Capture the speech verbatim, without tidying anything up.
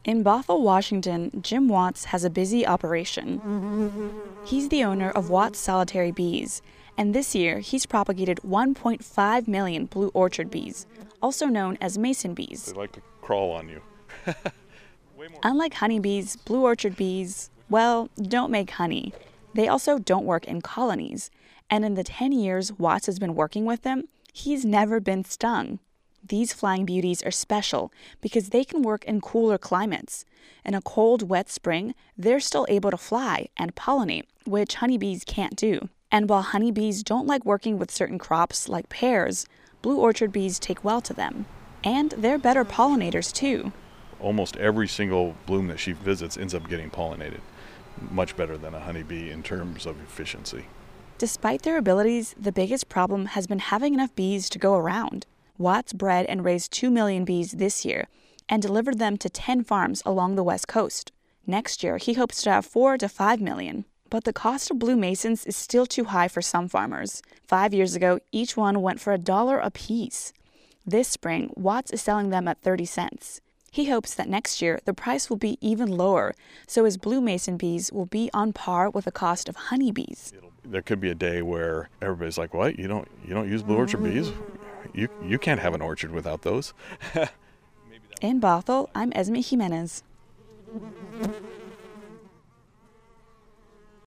In Bothell, Washington, Jim Watts has a busy operation. He's the owner of Watts Solitary Bees, and this year he's propagated one point five million blue orchard bees, also known as mason bees. They like to crawl on you. Unlike honeybees, blue orchard bees, well, don't make honey. They also don't work in colonies, and in the ten years Watts has been working with them, he's never been stung. These flying beauties are special because they can work in cooler climates. In a cold, wet spring, they're still able to fly and pollinate, which honeybees can't do. And while honeybees don't like working with certain crops like pears, blue orchard bees take well to them. And they're better pollinators too. Almost every single bloom that she visits ends up getting pollinated. Much better than a honeybee in terms of efficiency. Despite their abilities, the biggest problem has been having enough bees to go around. Watts bred and raised two million bees this year and delivered them to ten farms along the West Coast. Next year, he hopes to have four to five million. But the cost of blue masons is still too high for some farmers. Five years ago, each one went for a dollar a piece. This spring, Watts is selling them at thirty cents. He hopes that next year the price will be even lower, so his blue mason bees will be on par with the cost of honeybees. There could be a day where everybody's like, "What? You don't you don't use blue orchard bees? You you can't have an orchard without those." In Bothell, I'm Esme Jimenez.